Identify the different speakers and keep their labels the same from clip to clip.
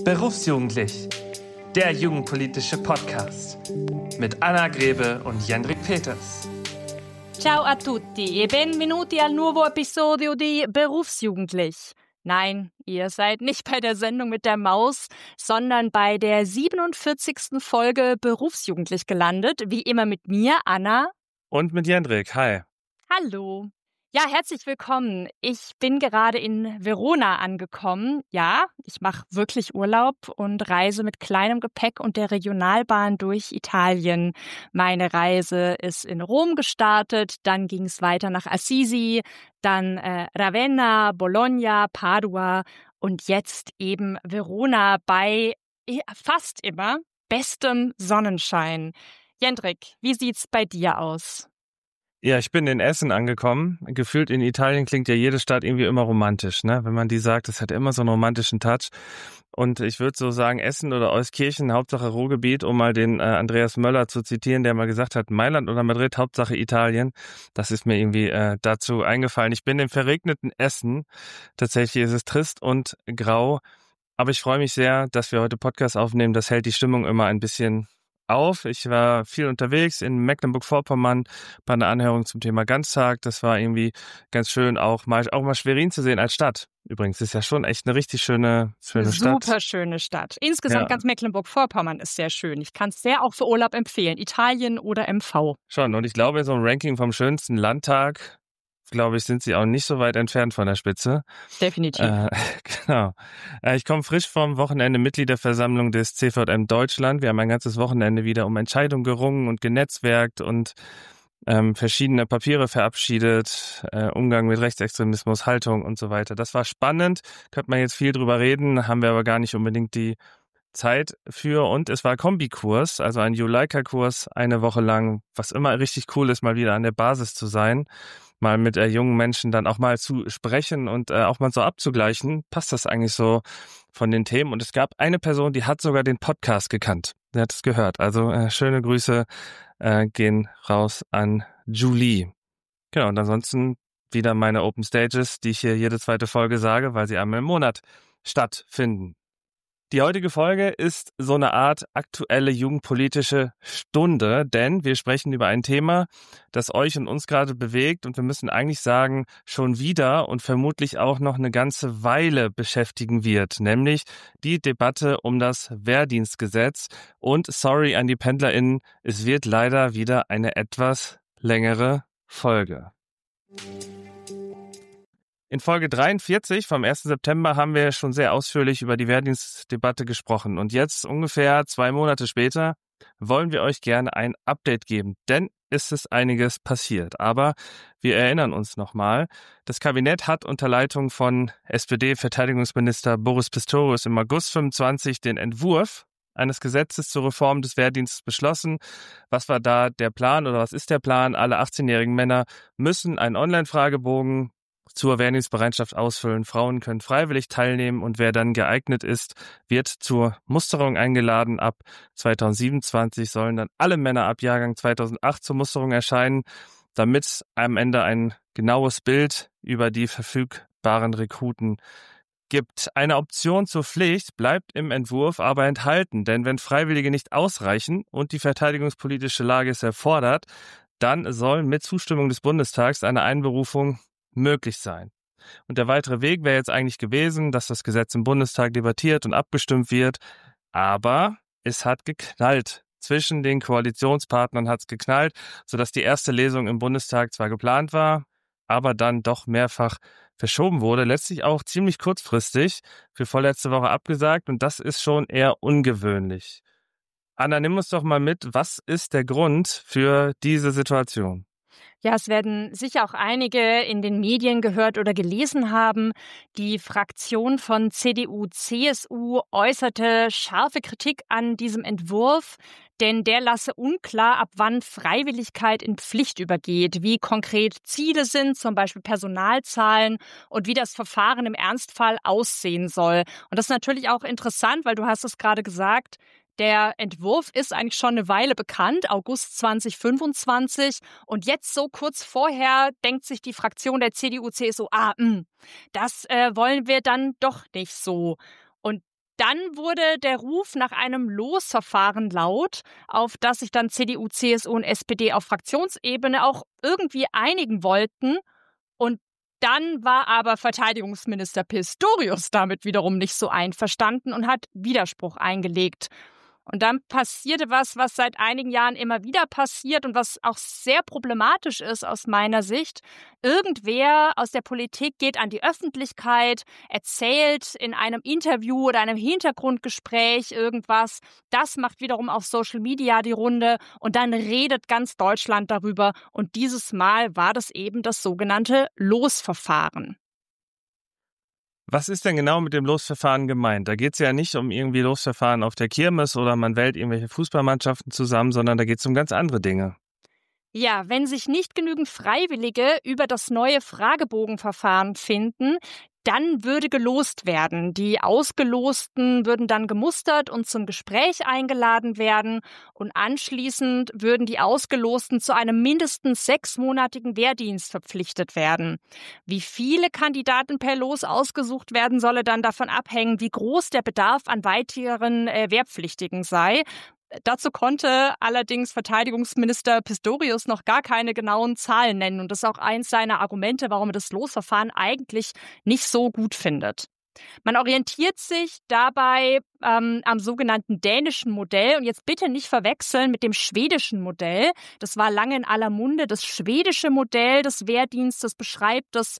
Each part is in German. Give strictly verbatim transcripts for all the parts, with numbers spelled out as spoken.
Speaker 1: Berufsjugendlich, der jugendpolitische Podcast mit Anna Grebe und Jendrik Peters.
Speaker 2: Ciao a tutti e benvenuti al nuovo episodio di Berufsjugendlich. Nein, ihr seid nicht bei der Sendung mit der Maus, sondern bei der siebenundvierzigsten Folge Berufsjugendlich gelandet. Wie immer mit mir, Anna.
Speaker 1: Und mit Jendrik. Hi.
Speaker 2: Hallo. Ja, herzlich willkommen. Ich bin gerade in Verona angekommen. Ja, ich mache wirklich Urlaub und reise mit kleinem Gepäck und der Regionalbahn durch Italien. Meine Reise ist in Rom gestartet, dann ging es weiter nach Assisi, dann äh, Ravenna, Bologna, Padua und jetzt eben Verona bei äh, fast immer bestem Sonnenschein. Jendrik, wie sieht's bei dir aus?
Speaker 1: Ja, ich bin in Essen angekommen. Gefühlt in Italien klingt ja jede Stadt irgendwie immer romantisch, ne? Wenn man die sagt, es hat immer so einen romantischen Touch. Und ich würde so sagen, Essen oder Euskirchen, Hauptsache Ruhrgebiet, um mal den äh, Andreas Möller zu zitieren, der mal gesagt hat, Mailand oder Madrid, Hauptsache Italien. Das ist mir irgendwie äh, dazu eingefallen. Ich bin im verregneten Essen. Tatsächlich ist es trist und grau. Aber ich freue mich sehr, dass wir heute Podcast aufnehmen. Das hält die Stimmung immer ein bisschen auf. Ich war viel unterwegs in Mecklenburg-Vorpommern bei einer Anhörung zum Thema Ganztag. Das war irgendwie ganz schön, auch mal auch mal Schwerin zu sehen als Stadt. Übrigens ist ja schon echt eine richtig schöne schöne Stadt.
Speaker 2: Super schöne Stadt. Insgesamt
Speaker 1: Ja.
Speaker 2: ganz Mecklenburg-Vorpommern ist sehr schön. Ich kann es sehr auch für Urlaub empfehlen. Italien oder M V.
Speaker 1: Schon. Und ich glaube, in so einem Ranking vom schönsten Landtag, glaube ich, sind sie auch nicht so weit entfernt von der Spitze.
Speaker 2: Definitiv.
Speaker 1: Äh, genau. Äh, ich komme frisch vom Wochenende Mitgliederversammlung des C V M Deutschland. Wir haben ein ganzes Wochenende wieder um Entscheidungen gerungen und genetzwerkt und ähm, verschiedene Papiere verabschiedet, äh, Umgang mit Rechtsextremismus, Haltung und so weiter. Das war spannend. Könnte man jetzt viel drüber reden, haben wir aber gar nicht unbedingt die Zeit für. Und es war Kombikurs, also ein Juleika-Kurs, eine Woche lang, was immer richtig cool ist, mal wieder an der Basis zu sein, mal mit äh, jungen Menschen dann auch mal zu sprechen und äh, auch mal so abzugleichen. Passt das eigentlich so von den Themen? Und es gab eine Person, die hat sogar den Podcast gekannt. Die hat es gehört. Also äh, schöne Grüße äh, gehen raus an Julie. Genau, und ansonsten wieder meine Open Stages, die ich hier jede zweite Folge sage, weil sie einmal im Monat stattfinden. Die heutige Folge ist so eine Art aktuelle jugendpolitische Stunde, denn wir sprechen über ein Thema, das euch und uns gerade bewegt und wir müssen eigentlich sagen, schon wieder und vermutlich auch noch eine ganze Weile beschäftigen wird, nämlich die Debatte um das Wehrdienstgesetz. Und sorry an die PendlerInnen, es wird leider wieder eine etwas längere Folge. In Folge dreiundvierzig vom ersten September haben wir schon sehr ausführlich über die Wehrdienstdebatte gesprochen. Und jetzt, ungefähr zwei Monate später, wollen wir euch gerne ein Update geben. Denn es ist einiges passiert. Aber wir erinnern uns nochmal, das Kabinett hat unter Leitung von S P D-Verteidigungsminister Boris Pistorius im August fünfundzwanzig den Entwurf eines Gesetzes zur Reform des Wehrdienstes beschlossen. Was war da der Plan oder was ist der Plan? Alle achtzehnjährigen Männer müssen einen Online-Fragebogen zur Wehrdienstbereitschaft ausfüllen. Frauen können freiwillig teilnehmen und wer dann geeignet ist, wird zur Musterung eingeladen. Ab zweitausendsiebenundzwanzig sollen dann alle Männer ab Jahrgang zweitausendacht zur Musterung erscheinen, damit am Ende ein genaues Bild über die verfügbaren Rekruten gibt. Eine Option zur Pflicht bleibt im Entwurf aber enthalten, denn wenn Freiwillige nicht ausreichen und die verteidigungspolitische Lage es erfordert, dann soll mit Zustimmung des Bundestags eine Einberufung möglich sein. Und der weitere Weg wäre jetzt eigentlich gewesen, dass das Gesetz im Bundestag debattiert und abgestimmt wird, aber es hat geknallt. Zwischen den Koalitionspartnern hat es geknallt, sodass die erste Lesung im Bundestag zwar geplant war, aber dann doch mehrfach verschoben wurde, letztlich auch ziemlich kurzfristig für vorletzte Woche abgesagt und das ist schon eher ungewöhnlich. Anna, nimm uns doch mal mit, was ist der Grund für diese Situation?
Speaker 2: Ja, es werden sicher auch einige in den Medien gehört oder gelesen haben. Die Fraktion von C D U C S U äußerte scharfe Kritik an diesem Entwurf, denn der lasse unklar, ab wann Freiwilligkeit in Pflicht übergeht, wie konkret Ziele sind, zum Beispiel Personalzahlen und wie das Verfahren im Ernstfall aussehen soll. Und das ist natürlich auch interessant, weil du hast es gerade gesagt, der Entwurf ist eigentlich schon eine Weile bekannt, August zweitausendfünfundzwanzig. Und jetzt so kurz vorher denkt sich die Fraktion der C D U C S U, ah, mh, das äh, wollen wir dann doch nicht so. Und dann wurde der Ruf nach einem Losverfahren laut, auf das sich dann C D U, C S U und S P D auf Fraktionsebene auch irgendwie einigen wollten. Und dann war aber Verteidigungsminister Pistorius damit wiederum nicht so einverstanden und hat Widerspruch eingelegt. Und dann passierte was, was seit einigen Jahren immer wieder passiert und was auch sehr problematisch ist aus meiner Sicht. Irgendwer aus der Politik geht an die Öffentlichkeit, erzählt in einem Interview oder einem Hintergrundgespräch irgendwas. Das macht wiederum auf Social Media die Runde und dann redet ganz Deutschland darüber. Und dieses Mal war das eben das sogenannte Losverfahren.
Speaker 1: Was ist denn genau mit dem Losverfahren gemeint? Da geht es ja nicht um irgendwie Losverfahren auf der Kirmes oder man wählt irgendwelche Fußballmannschaften zusammen, sondern da geht es um ganz andere Dinge.
Speaker 2: Ja, wenn sich nicht genügend Freiwillige über das neue Fragebogenverfahren finden, dann würde gelost werden. Die Ausgelosten würden dann gemustert und zum Gespräch eingeladen werden. Und anschließend würden die Ausgelosten zu einem mindestens sechsmonatigen Wehrdienst verpflichtet werden. Wie viele Kandidaten per Los ausgesucht werden, solle dann davon abhängen, wie groß der Bedarf an weiteren äh, Wehrpflichtigen sei. Dazu konnte allerdings Verteidigungsminister Pistorius noch gar keine genauen Zahlen nennen. Und das ist auch eins seiner Argumente, warum er das Losverfahren eigentlich nicht so gut findet. Man orientiert sich dabei ähm, am sogenannten dänischen Modell und jetzt bitte nicht verwechseln mit dem schwedischen Modell. Das war lange in aller Munde. Das schwedische Modell des Wehrdienstes beschreibt das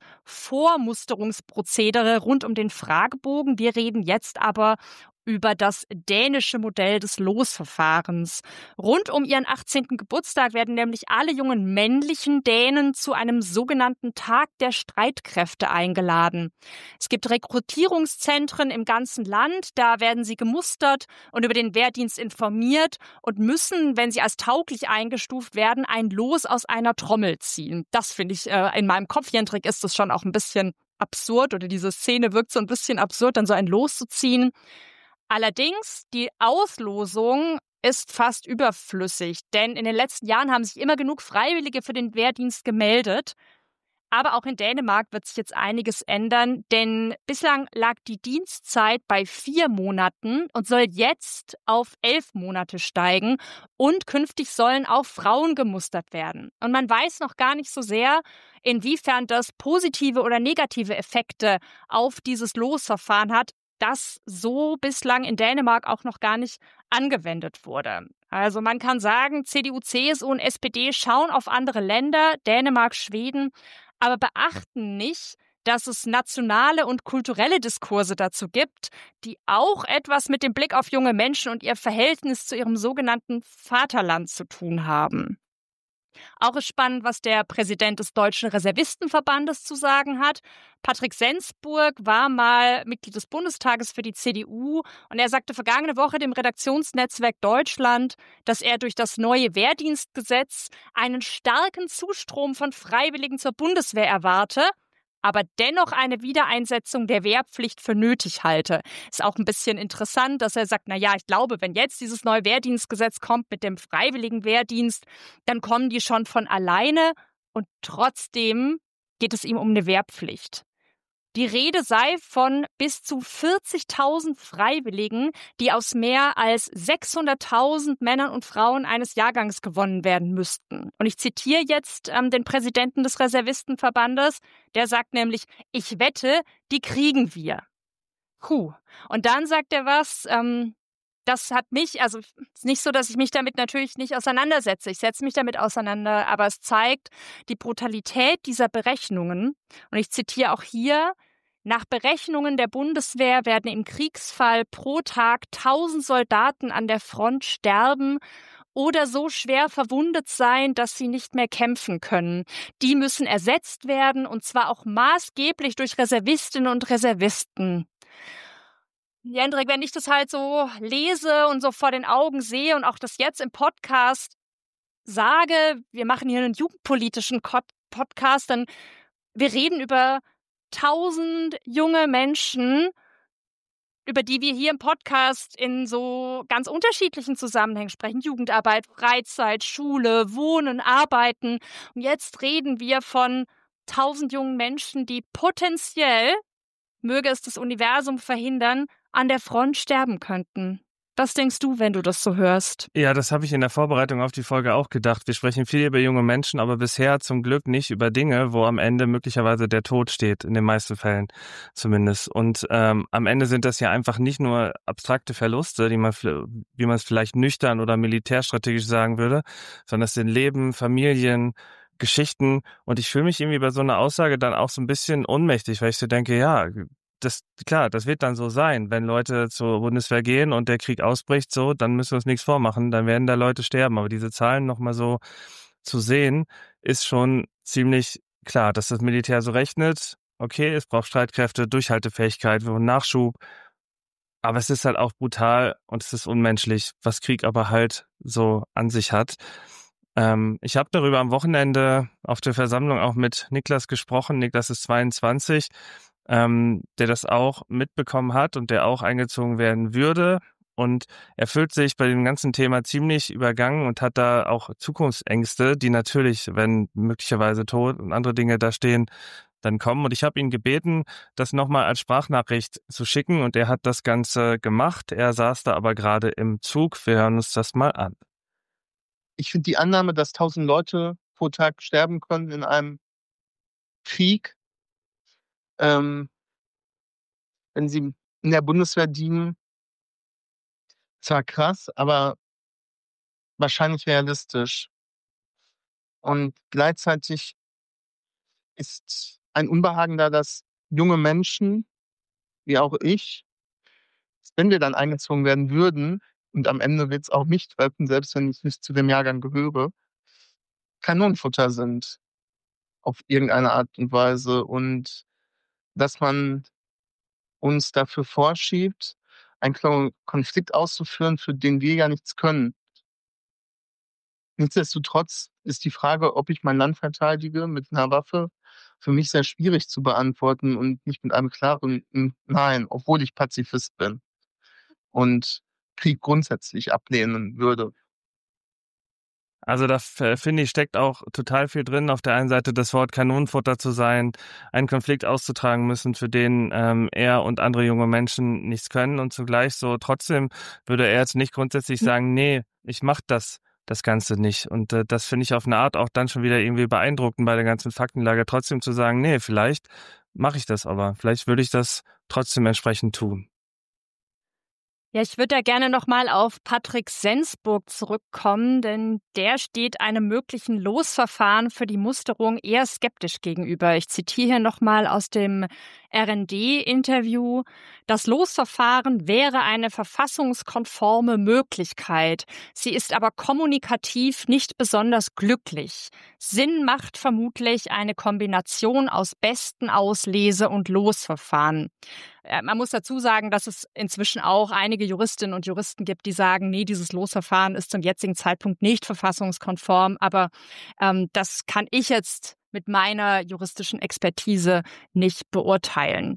Speaker 2: Vormusterungsprozedere rund um den Fragebogen. Wir reden jetzt aber über das dänische Modell des Losverfahrens. Rund um ihren achtzehnten Geburtstag werden nämlich alle jungen männlichen Dänen zu einem sogenannten Tag der Streitkräfte eingeladen. Es gibt Rekrutierungszentren im ganzen Land, da werden sie gemustert und über den Wehrdienst informiert und müssen, wenn sie als tauglich eingestuft werden, ein Los aus einer Trommel ziehen. Das finde ich, äh, in meinem Kopf, Jendrik, ist das schon auch ein bisschen absurd oder diese Szene wirkt so ein bisschen absurd, dann so ein Los zu ziehen. Allerdings, die Auslosung ist fast überflüssig, denn in den letzten Jahren haben sich immer genug Freiwillige für den Wehrdienst gemeldet. Aber auch in Dänemark wird sich jetzt einiges ändern, denn bislang lag die Dienstzeit bei vier Monaten und soll jetzt auf elf Monate steigen und künftig sollen auch Frauen gemustert werden. Und man weiß noch gar nicht so sehr, inwiefern das positive oder negative Effekte auf dieses Losverfahren hat, das so bislang in Dänemark auch noch gar nicht angewendet wurde. Also man kann sagen, C D U, C S U und S P D schauen auf andere Länder, Dänemark, Schweden, aber beachten nicht, dass es nationale und kulturelle Diskurse dazu gibt, die auch etwas mit dem Blick auf junge Menschen und ihr Verhältnis zu ihrem sogenannten Vaterland zu tun haben. Auch ist spannend, was der Präsident des Deutschen Reservistenverbandes zu sagen hat. Patrick Sensburg war mal Mitglied des Bundestages für die C D U und er sagte vergangene Woche dem Redaktionsnetzwerk Deutschland, dass er durch das neue Wehrdienstgesetz einen starken Zustrom von Freiwilligen zur Bundeswehr erwarte, aber dennoch eine Wiedereinsetzung der Wehrpflicht für nötig halte. Ist auch ein bisschen interessant, dass er sagt, na ja, ich glaube, wenn jetzt dieses neue Wehrdienstgesetz kommt mit dem freiwilligen Wehrdienst, dann kommen die schon von alleine und trotzdem geht es ihm um eine Wehrpflicht. Die Rede sei von bis zu vierzigtausend Freiwilligen, die aus mehr als sechshunderttausend Männern und Frauen eines Jahrgangs gewonnen werden müssten. Und ich zitiere jetzt ähm, den Präsidenten des Reservistenverbandes, der sagt nämlich, ich wette, die kriegen wir. Puh. Und dann sagt er was, ähm, das hat mich, also es ist nicht so, dass ich mich damit natürlich nicht auseinandersetze. Ich setze mich damit auseinander, aber es zeigt die Brutalität dieser Berechnungen. Und ich zitiere auch hier, nach Berechnungen der Bundeswehr werden im Kriegsfall pro Tag tausend Soldaten an der Front sterben oder so schwer verwundet sein, dass sie nicht mehr kämpfen können. Die müssen ersetzt werden und zwar auch maßgeblich durch Reservistinnen und Reservisten. Jendrik, wenn ich das halt so lese und so vor den Augen sehe und auch das jetzt im Podcast sage, wir machen hier einen jugendpolitischen Podcast, dann wir reden über tausend junge Menschen, über die wir hier im Podcast in so ganz unterschiedlichen Zusammenhängen sprechen. Jugendarbeit, Freizeit, Schule, Wohnen, Arbeiten. Und jetzt reden wir von tausend jungen Menschen, die potenziell möge es das Universum verhindern, an der Front sterben könnten. Was denkst du, wenn du das so hörst?
Speaker 1: Ja, das habe ich in der Vorbereitung auf die Folge auch gedacht. Wir sprechen viel über junge Menschen, aber bisher zum Glück nicht über Dinge, wo am Ende möglicherweise der Tod steht, in den meisten Fällen zumindest. Und ähm, am Ende sind das ja einfach nicht nur abstrakte Verluste, die man, wie man es vielleicht nüchtern oder militärstrategisch sagen würde, sondern es sind Leben, Familien, Geschichten. Und ich fühle mich irgendwie bei so einer Aussage dann auch so ein bisschen ohnmächtig, weil ich so denke, ja, das, klar, das wird dann so sein, wenn Leute zur Bundeswehr gehen und der Krieg ausbricht, so, dann müssen wir uns nichts vormachen, dann werden da Leute sterben. Aber diese Zahlen nochmal so zu sehen, ist schon ziemlich klar, dass das Militär so rechnet. Okay, es braucht Streitkräfte, Durchhaltefähigkeit, wir brauchen Nachschub. Aber es ist halt auch brutal und es ist unmenschlich, was Krieg aber halt so an sich hat. Ähm, ich habe darüber am Wochenende auf der Versammlung auch mit Niklas gesprochen. Niklas ist zweiundzwanzig, ähm, der das auch mitbekommen hat und der auch eingezogen werden würde. Und er fühlt sich bei dem ganzen Thema ziemlich übergangen und hat da auch Zukunftsängste, die natürlich, wenn möglicherweise Tod und andere Dinge da stehen, dann kommen. Und ich habe ihn gebeten, das nochmal als Sprachnachricht zu schicken. Und er hat das Ganze gemacht. Er saß da aber gerade im Zug. Wir hören uns das mal an.
Speaker 3: Ich finde die Annahme, dass tausend Leute pro Tag sterben können in einem Krieg, ähm, wenn sie in der Bundeswehr dienen, zwar krass, aber wahrscheinlich realistisch. Und gleichzeitig ist ein Unbehagen da, dass junge Menschen, wie auch ich, wenn wir dann eingezogen werden würden, und am Ende wird es auch mich treffen, selbst wenn ich nicht zu dem Jahrgang gehöre, Kanonenfutter sind auf irgendeine Art und Weise. Und dass man uns dafür vorschiebt, einen Klo Konflikt auszuführen, für den wir ja nichts können. Nichtsdestotrotz ist die Frage, ob ich mein Land verteidige mit einer Waffe, für mich sehr schwierig zu beantworten und nicht mit einem klaren N Nein, obwohl ich Pazifist bin und Krieg grundsätzlich ablehnen würde.
Speaker 1: Also da f- finde ich, steckt auch total viel drin. Auf der einen Seite das Wort Kanonenfutter zu sein, einen Konflikt auszutragen müssen, für den ähm, er und andere junge Menschen nichts können. Und zugleich so, trotzdem würde er jetzt nicht grundsätzlich sagen, nee, ich mach das, das Ganze nicht. Und äh, das finde ich auf eine Art auch dann schon wieder irgendwie beeindruckend bei der ganzen Faktenlage, trotzdem zu sagen, nee, vielleicht mache ich das aber. Vielleicht würde ich das trotzdem entsprechend tun.
Speaker 2: Ja, ich würde da gerne nochmal auf Patrick Sensburg zurückkommen, denn der steht einem möglichen Losverfahren für die Musterung eher skeptisch gegenüber. Ich zitiere hier nochmal aus dem R N D-Interview. Das Losverfahren wäre eine verfassungskonforme Möglichkeit. Sie ist aber kommunikativ nicht besonders glücklich. Sinn macht vermutlich eine Kombination aus Bestenauslese und Losverfahren. Man muss dazu sagen, dass es inzwischen auch einige Juristinnen und Juristen gibt, die sagen, nee, dieses Losverfahren ist zum jetzigen Zeitpunkt nicht verfassungskonform. Aber ähm, das kann ich jetzt mit meiner juristischen Expertise nicht beurteilen.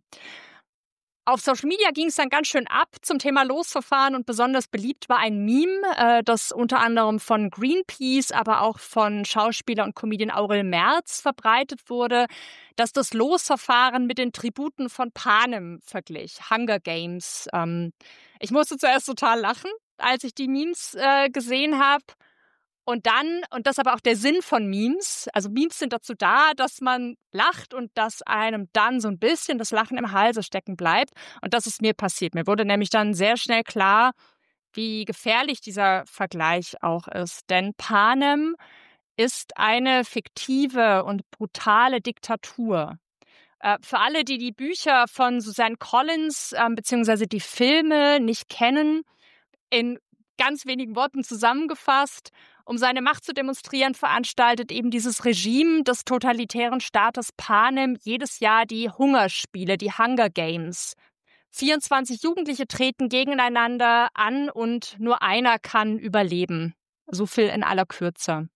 Speaker 2: Auf Social Media ging es dann ganz schön ab zum Thema Losverfahren und besonders beliebt war ein Meme, äh, das unter anderem von Greenpeace, aber auch von Schauspieler und Comedian Aurel Merz verbreitet wurde, das das Losverfahren mit den Tributen von Panem verglich, Hunger Games. Ähm, ich musste zuerst total lachen, als ich die Memes äh, gesehen habe. Und dann, und das ist aber auch der Sinn von Memes, also Memes sind dazu da, dass man lacht und dass einem dann so ein bisschen das Lachen im Halse stecken bleibt. Und das ist mir passiert. Mir wurde nämlich dann sehr schnell klar, wie gefährlich dieser Vergleich auch ist. Denn Panem ist eine fiktive und brutale Diktatur. Äh, für alle, die die Bücher von Suzanne Collins äh, beziehungsweise die Filme nicht kennen, in ganz wenigen Worten zusammengefasst, um seine Macht zu demonstrieren, veranstaltet eben dieses Regime des totalitären Staates Panem jedes Jahr die Hungerspiele, die Hunger Games. vierundzwanzig Jugendliche treten gegeneinander an und nur einer kann überleben. So viel in aller Kürze.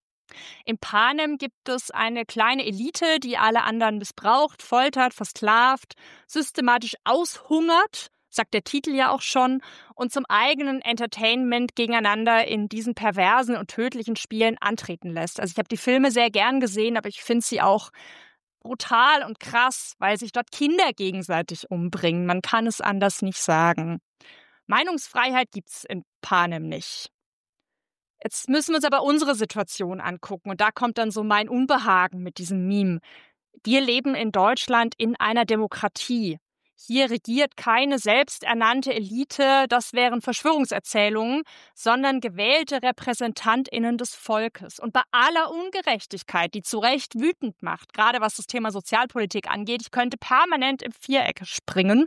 Speaker 2: In Panem gibt es eine kleine Elite, die alle anderen missbraucht, foltert, versklavt, systematisch aushungert, sagt der Titel ja auch schon, und zum eigenen Entertainment gegeneinander in diesen perversen und tödlichen Spielen antreten lässt. Also ich habe die Filme sehr gern gesehen, aber ich finde sie auch brutal und krass, weil sich dort Kinder gegenseitig umbringen. Man kann es anders nicht sagen. Meinungsfreiheit gibt's in Panem nicht. Jetzt müssen wir uns aber unsere Situation angucken und da kommt dann so mein Unbehagen mit diesem Meme. Wir leben in Deutschland in einer Demokratie. Hier regiert keine selbsternannte Elite, das wären Verschwörungserzählungen, sondern gewählte RepräsentantInnen des Volkes. Und bei aller Ungerechtigkeit, die zu Recht wütend macht, gerade was das Thema Sozialpolitik angeht, ich könnte permanent im Viereck springen,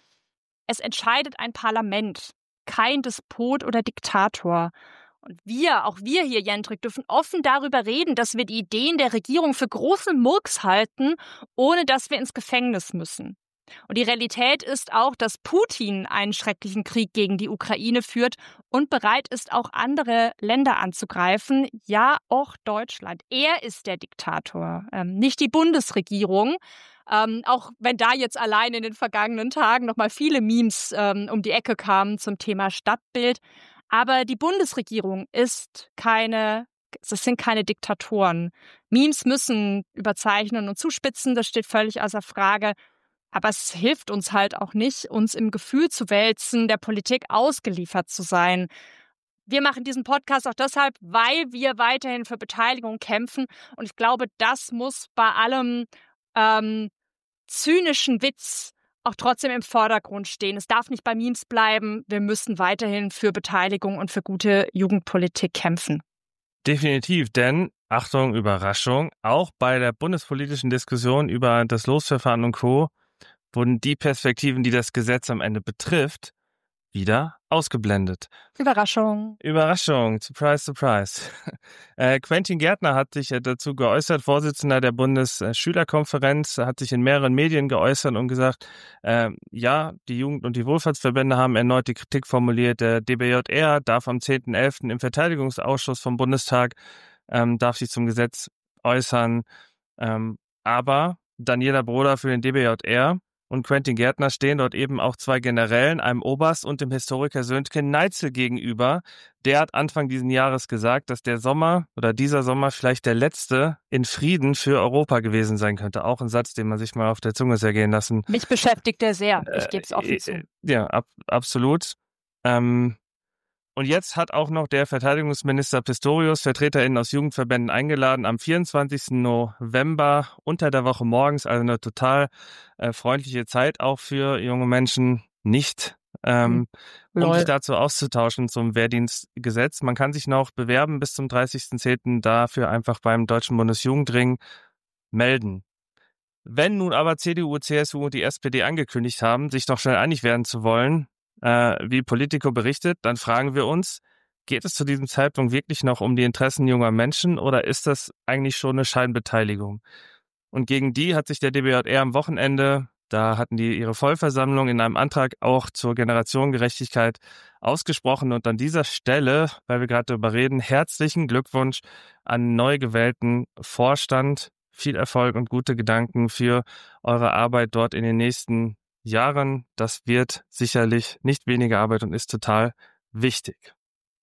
Speaker 2: es entscheidet ein Parlament, kein Despot oder Diktator. Und wir, auch wir hier, Jendrik, dürfen offen darüber reden, dass wir die Ideen der Regierung für großen Murks halten, ohne dass wir ins Gefängnis müssen. Und die Realität ist auch, dass Putin einen schrecklichen Krieg gegen die Ukraine führt und bereit ist, auch andere Länder anzugreifen. Ja, auch Deutschland. Er ist der Diktator, ähm, nicht die Bundesregierung. Ähm, auch wenn da jetzt allein in den vergangenen Tagen nochmal viele Memes ähm, um die Ecke kamen zum Thema Stadtbild. Aber die Bundesregierung ist keine, das sind keine Diktatoren. Memes müssen überzeichnen und zuspitzen, das steht völlig außer Frage. Aber es hilft uns halt auch nicht, uns im Gefühl zu wälzen, der Politik ausgeliefert zu sein. Wir machen diesen Podcast auch deshalb, weil wir weiterhin für Beteiligung kämpfen. Und ich glaube, das muss bei allem ähm, zynischen Witz auch trotzdem im Vordergrund stehen. Es darf nicht bei Memes bleiben. Wir müssen weiterhin für Beteiligung und für gute Jugendpolitik kämpfen.
Speaker 1: Definitiv, denn, Achtung, Überraschung, auch bei der bundespolitischen Diskussion über das Losverfahren und Co. wurden die Perspektiven, die das Gesetz am Ende betrifft, wieder ausgeblendet.
Speaker 2: Überraschung.
Speaker 1: Überraschung. Surprise, surprise. Äh, Quentin Gärtner hat sich dazu geäußert, Vorsitzender der Bundesschülerkonferenz, hat sich in mehreren Medien geäußert und gesagt, äh, ja, die Jugend- und die Wohlfahrtsverbände haben erneut die Kritik formuliert. Der D B J R darf am zehnten elften im Verteidigungsausschuss vom Bundestag, ähm, darf sich zum Gesetz äußern. Ähm, aber Daniela Broder für den D B J R und Quentin Gärtner stehen dort eben auch zwei Generälen, einem Oberst und dem Historiker Söntgen Neitzel gegenüber. Der hat Anfang diesen Jahres gesagt, dass der Sommer oder dieser Sommer vielleicht der letzte in Frieden für Europa gewesen sein könnte. Auch ein Satz, den man sich mal auf der Zunge zergehen lassen.
Speaker 2: Mich beschäftigt der sehr. Ich gebe es offen
Speaker 1: äh,
Speaker 2: zu.
Speaker 1: Ja, ab, absolut. Ähm, Und jetzt hat auch noch der Verteidigungsminister Pistorius VertreterInnen aus Jugendverbänden eingeladen, am vierundzwanzigsten November unter der Woche morgens, also eine total äh, freundliche Zeit auch für junge Menschen, nicht, ähm, um sich dazu auszutauschen zum Wehrdienstgesetz. Man kann sich noch bewerben bis zum dreißigsten zehnten dafür einfach beim Deutschen Bundesjugendring melden. Wenn nun aber C D U, C S U und die S P D angekündigt haben, sich noch schnell einig werden zu wollen, Äh, wie Politico berichtet, dann fragen wir uns, geht es zu diesem Zeitpunkt wirklich noch um die Interessen junger Menschen oder ist das eigentlich schon eine Scheinbeteiligung? Und gegen die hat sich der D B J R am Wochenende, da hatten die ihre Vollversammlung in einem Antrag auch zur Generationengerechtigkeit ausgesprochen. Und an dieser Stelle, weil wir gerade darüber reden, herzlichen Glückwunsch an neu gewählten Vorstand. Viel Erfolg und gute Gedanken für eure Arbeit dort in den nächsten Jahren. Das wird sicherlich nicht weniger Arbeit und ist total wichtig.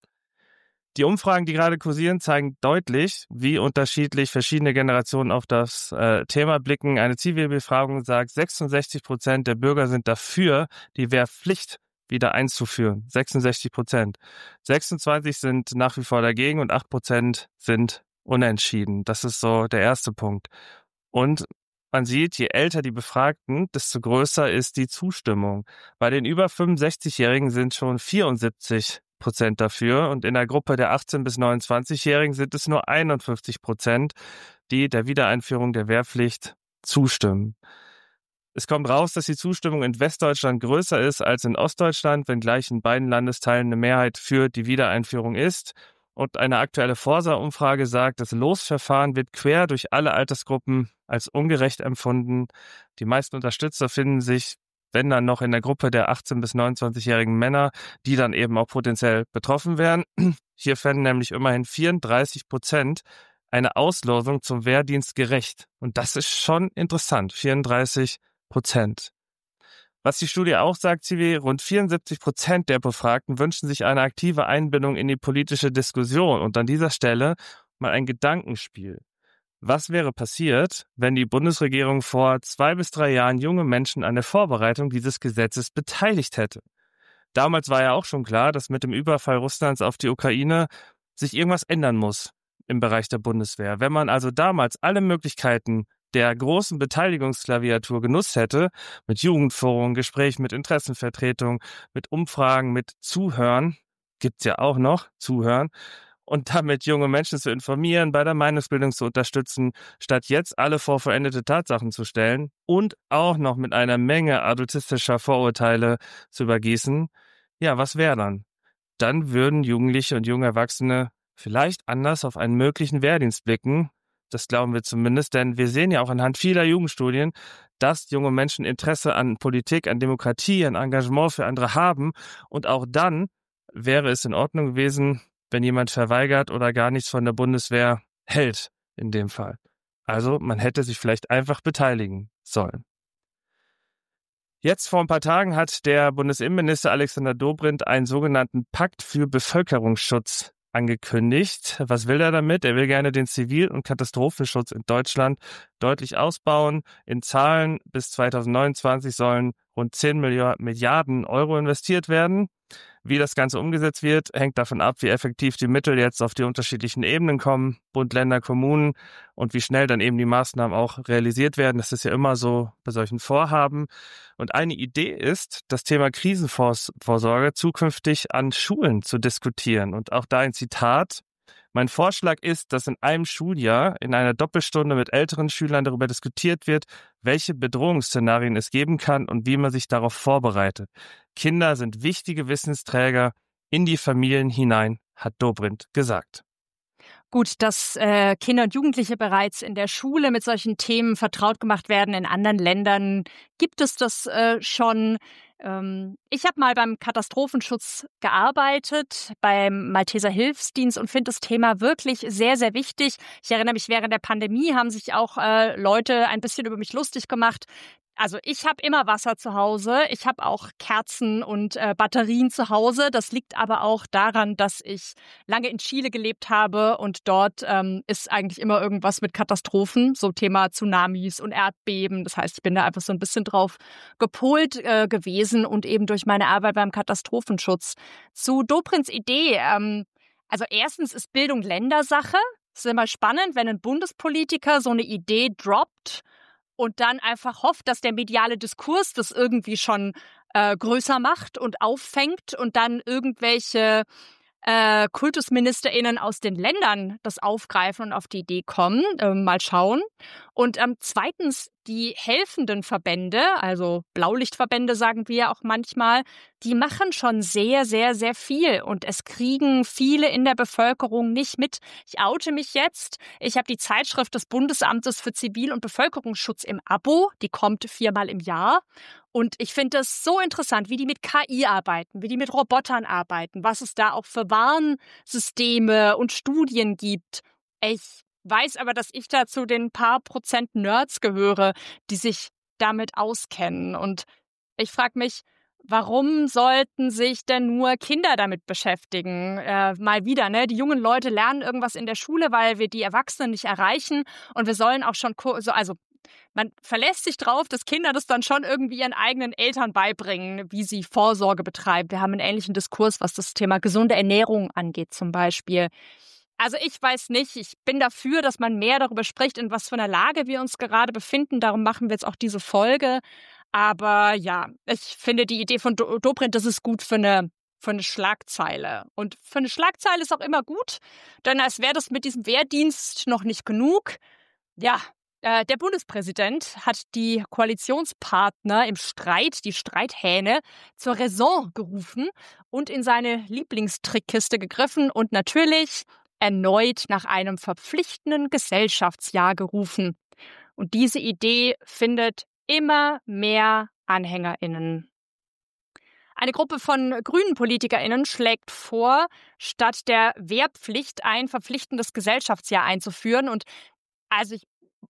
Speaker 1: Die Umfragen, die gerade kursieren, zeigen deutlich, wie unterschiedlich verschiedene Generationen auf das äh, Thema blicken. Eine Zivilbefragung sagt, sechsundsechzig Prozent der Bürger sind dafür, die Wehrpflicht wieder einzuführen. sechsundsechzig Prozent. sechsundzwanzig sind nach wie vor dagegen und acht Prozent sind unentschieden. Das ist so der erste Punkt. Und man sieht, je älter die Befragten, desto größer ist die Zustimmung. Bei den über fünfundsechzigjährigen sind schon vierundsiebzig Prozent dafür und in der Gruppe der achtzehn- bis neunundzwanzigjährigen sind es nur einundfünfzig Prozent, die der Wiedereinführung der Wehrpflicht zustimmen. Es kommt raus, dass die Zustimmung in Westdeutschland größer ist als in Ostdeutschland, wenngleich in beiden Landesteilen eine Mehrheit für die Wiedereinführung ist. Und eine aktuelle Forsa-Umfrage sagt, das Losverfahren wird quer durch alle Altersgruppen als ungerecht empfunden. Die meisten Unterstützer finden sich, wenn dann noch in der Gruppe der achtzehn- bis neunundzwanzigjährigen Männer, die dann eben auch potenziell betroffen wären. Hier fänden nämlich immerhin vierunddreißig Prozent eine Auslosung zum Wehrdienst gerecht. Und das ist schon interessant, vierunddreißig Prozent. Was die Studie auch sagt, Zivi, rund vierundsiebzig Prozent der Befragten wünschen sich eine aktive Einbindung in die politische Diskussion. Und an dieser Stelle mal ein Gedankenspiel. Was wäre passiert, wenn die Bundesregierung vor zwei bis drei Jahren junge Menschen an der Vorbereitung dieses Gesetzes beteiligt hätte? Damals war ja auch schon klar, dass mit dem Überfall Russlands auf die Ukraine sich irgendwas ändern muss im Bereich der Bundeswehr. Wenn man also damals alle Möglichkeiten der großen Beteiligungsklaviatur genutzt hätte, mit Jugendforum, Gespräch mit Interessenvertretung, mit Umfragen, mit Zuhören, gibt's ja auch noch, Zuhören, und damit junge Menschen zu informieren, bei der Meinungsbildung zu unterstützen, statt jetzt alle vor vollendete Tatsachen zu stellen und auch noch mit einer Menge adultistischer Vorurteile zu übergießen, ja, was wäre dann? Dann würden Jugendliche und junge Erwachsene vielleicht anders auf einen möglichen Wehrdienst blicken. Das glauben wir zumindest, denn wir sehen ja auch anhand vieler Jugendstudien, dass junge Menschen Interesse an Politik, an Demokratie, an Engagement für andere haben. Und auch dann wäre es in Ordnung gewesen, wenn jemand verweigert oder gar nichts von der Bundeswehr hält, in dem Fall. Also man hätte sich vielleicht einfach beteiligen sollen. Jetzt vor ein paar Tagen hat der Bundesinnenminister Alexander Dobrindt einen sogenannten Pakt für Bevölkerungsschutz angekündigt. Was will er damit? Er will gerne den Zivil- und Katastrophenschutz in Deutschland deutlich ausbauen. In Zahlen bis zweitausendneunundzwanzig sollen rund zehn Milliarden Euro investiert werden. Wie das Ganze umgesetzt wird, hängt davon ab, wie effektiv die Mittel jetzt auf die unterschiedlichen Ebenen kommen, Bund, Länder, Kommunen, und wie schnell dann eben die Maßnahmen auch realisiert werden. Das ist ja immer so bei solchen Vorhaben. Und eine Idee ist, das Thema Krisenvorsorge zukünftig an Schulen zu diskutieren. Und auch da ein Zitat: Mein Vorschlag ist, dass in einem Schuljahr in einer Doppelstunde mit älteren Schülern darüber diskutiert wird, welche Bedrohungsszenarien es geben kann und wie man sich darauf vorbereitet. Kinder sind wichtige Wissensträger in die Familien hinein, hat Dobrindt gesagt.
Speaker 2: Gut, dass äh, Kinder und Jugendliche bereits in der Schule mit solchen Themen vertraut gemacht werden. In anderen Ländern gibt es das äh, schon. Ähm, ich habe mal beim Katastrophenschutz gearbeitet, beim Malteser Hilfsdienst, und finde das Thema wirklich sehr, sehr wichtig. Ich erinnere mich, während der Pandemie haben sich auch äh, Leute ein bisschen über mich lustig gemacht. Also ich habe immer Wasser zu Hause, ich habe auch Kerzen und äh, Batterien zu Hause. Das liegt aber auch daran, dass ich lange in Chile gelebt habe, und dort ähm, ist eigentlich immer irgendwas mit Katastrophen, so Thema Tsunamis und Erdbeben. Das heißt, ich bin da einfach so ein bisschen drauf gepolt äh, gewesen, und eben durch meine Arbeit beim Katastrophenschutz. Zu Dobrindts Idee, ähm, also erstens ist Bildung Ländersache. Es ist immer spannend, wenn ein Bundespolitiker so eine Idee droppt und dann einfach hofft, dass der mediale Diskurs das irgendwie schon äh, größer macht und auffängt und dann irgendwelche äh, KultusministerInnen aus den Ländern das aufgreifen und auf die Idee kommen. Äh, mal schauen. Und ähm, zweitens, die helfenden Verbände, also Blaulichtverbände sagen wir auch manchmal, die machen schon sehr, sehr, sehr viel. Und es kriegen viele in der Bevölkerung nicht mit. Ich oute mich jetzt. Ich habe die Zeitschrift des Bundesamtes für Zivil- und Bevölkerungsschutz im Abo. Die kommt viermal im Jahr. Und ich finde es so interessant, wie die mit K I arbeiten, wie die mit Robotern arbeiten, was es da auch für Warnsysteme und Studien gibt. Ich weiß aber, dass ich da zu den paar Prozent Nerds gehöre, die sich damit auskennen. Und ich frage mich, warum sollten sich denn nur Kinder damit beschäftigen? Äh, mal wieder, ne? Die jungen Leute lernen irgendwas in der Schule, weil wir die Erwachsenen nicht erreichen. Und wir sollen auch schon, so, also man verlässt sich drauf, dass Kinder das dann schon irgendwie ihren eigenen Eltern beibringen, wie sie Vorsorge betreiben. Wir haben einen ähnlichen Diskurs, was das Thema gesunde Ernährung angeht zum Beispiel. Also ich weiß nicht, ich bin dafür, dass man mehr darüber spricht, in was für einer Lage wir uns gerade befinden. Darum machen wir jetzt auch diese Folge. Aber ja, ich finde die Idee von Do- Dobrindt, das ist gut für eine, für eine Schlagzeile. Und für eine Schlagzeile ist auch immer gut, denn als wäre das mit diesem Wehrdienst noch nicht genug. Ja, äh, der Bundespräsident hat die Koalitionspartner im Streit, die Streithähne, zur Raison gerufen und in seine Lieblingstrickkiste gegriffen und natürlich erneut nach einem verpflichtenden Gesellschaftsjahr gerufen. Und diese Idee findet immer mehr AnhängerInnen. Eine Gruppe von grünen PolitikerInnen schlägt vor, statt der Wehrpflicht ein verpflichtendes Gesellschaftsjahr einzuführen. Und also ich